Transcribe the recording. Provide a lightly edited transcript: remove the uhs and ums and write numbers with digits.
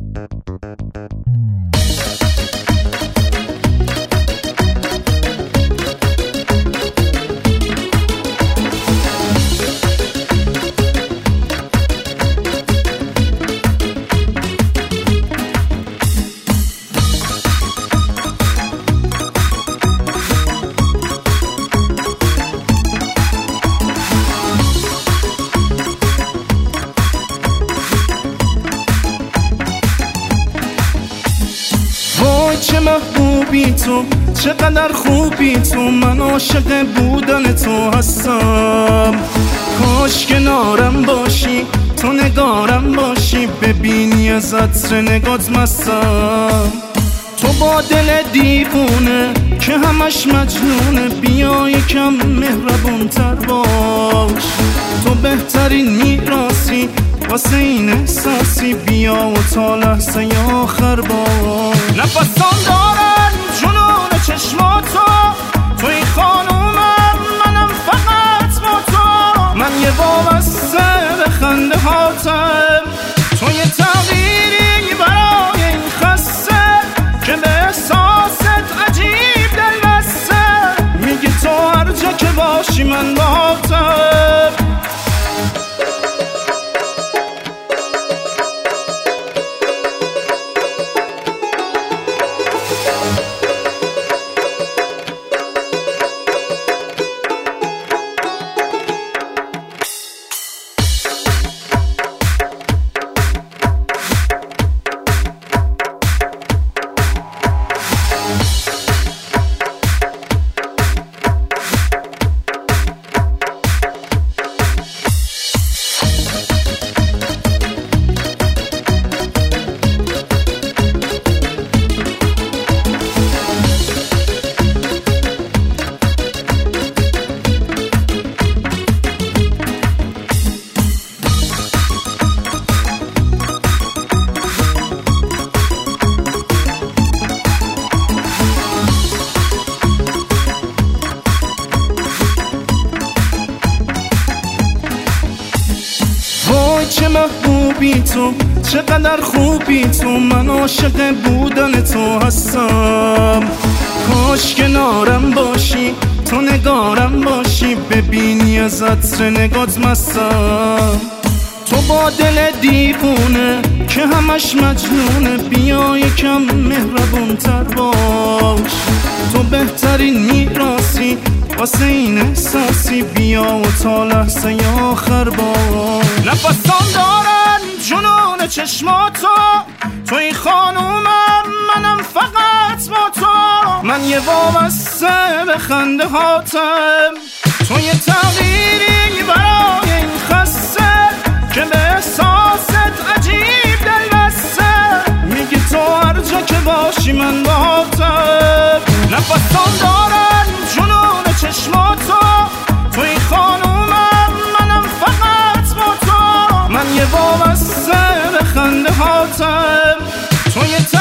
چه محبوبی تو، چقدر خوبی تو، من عاشق بودن تو هستم. کاش کنارم باشی، تو نگارم باشی، ببینی از عطر نگات مستم. تو با دل دیوونه که همش مجنونه، بیا یکم مهربون تر باش. تو بهترین میراثی واسه این احساسی، بیا و تا لحظه آخر باش. نفسان دارن جنون چشماتو، توی خانومم منم فقط با تو. من یه وابسته به خنده هاتم، تو یه تغییری برای این خسته که به احساست عجیب دل بسته. میگی تو هر جا که باشی من با هاتم. چه محبوبی تو، چقدر خوبی تو، من عاشق بودن تو هستم. کاش کنارم باشی، تو نگارم باشی، ببینی از عطر نگات مستم. تو با دل دیوونه که همش مجنونه، بیا یکم مهربون تر باش. تو بهترین میراثی واسه این احساسی، بیا و تا لحظه آخر باش. نفسان دارن جنون چشماتو، توی خانومم منم فقط با تو. من یه وابسته به خنده هاتم، تو یه تغییری برای این خسته که به احساست عجیب دل بسته. میگی تو هر جا که باشی من با هاتم. نفسان دارن جنون چشماتو، توی خانومم منم فقط با تو. من یه وابسته به خنده هاتم، تو یه